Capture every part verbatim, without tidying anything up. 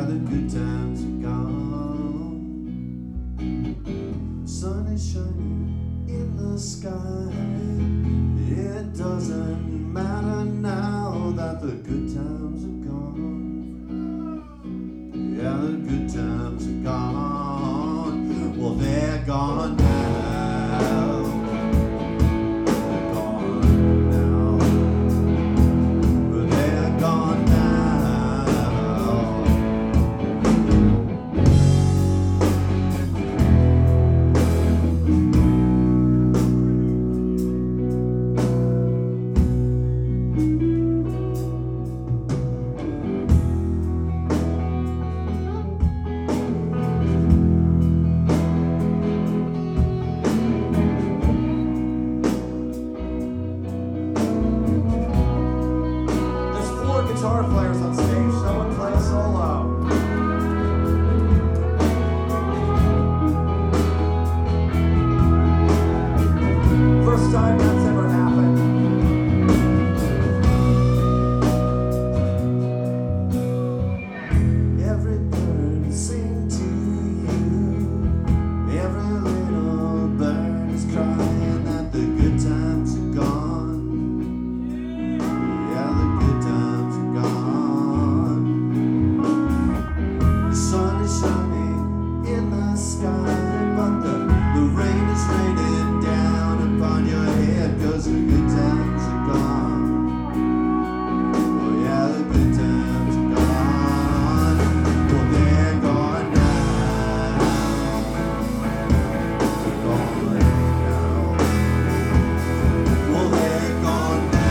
the good times are gone. Sun is shining in the sky. It doesn't matter now that the good times are gone. Yeah, the good times are gone. Well, they're gone now. Guitar players on stage, someone play a solo. First time that's ever happened. Every bird is singing to you. Every little bird is crying that the good times are gone. Yeah, the good times are gone. The sun is shining in the sky, but the, the rain is raining down upon your head, 'cause the good times are gone. Oh yeah, the good times are gone. Well, they're gone now. They're gone now. Well, they're gone now.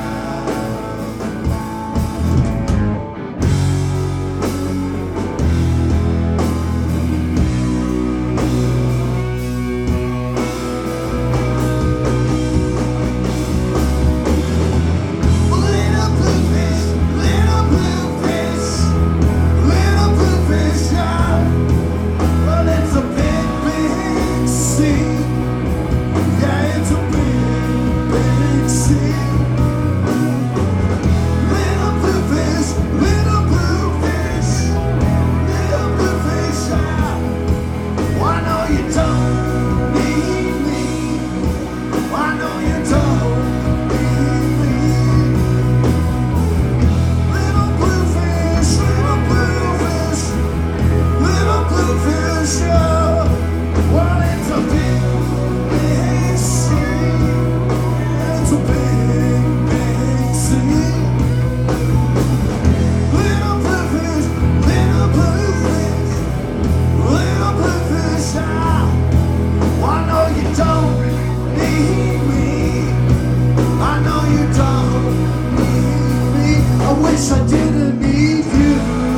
I didn't need you.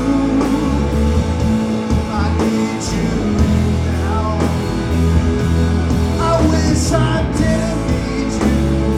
I need you now. I wish I didn't need you.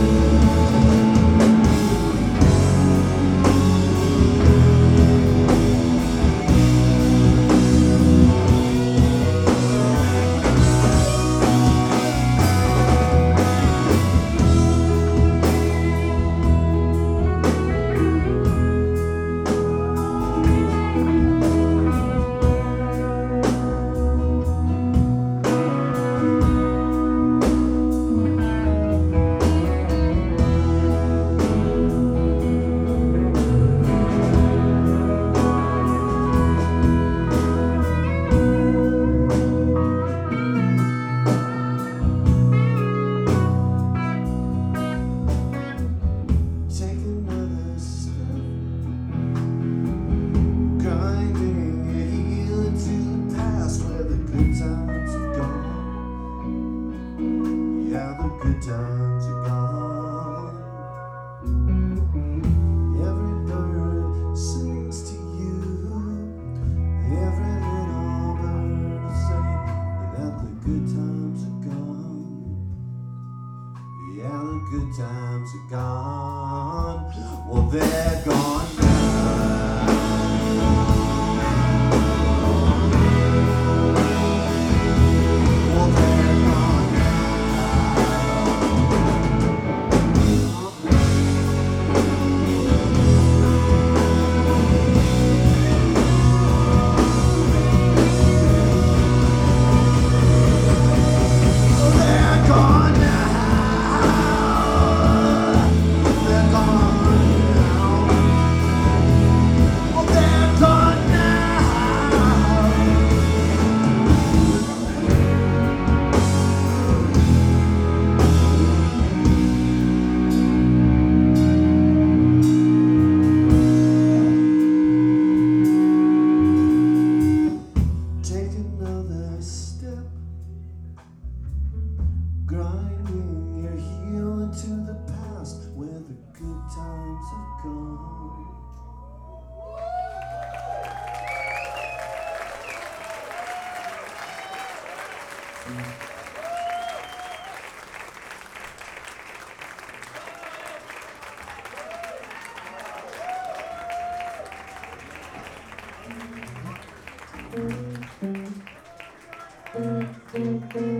Good times are gone. Every bird sings to you. Every little bird is saying that the good times are gone. Yeah, the good times are gone. Well, they're gone now. Well, they're gone now. Thank you.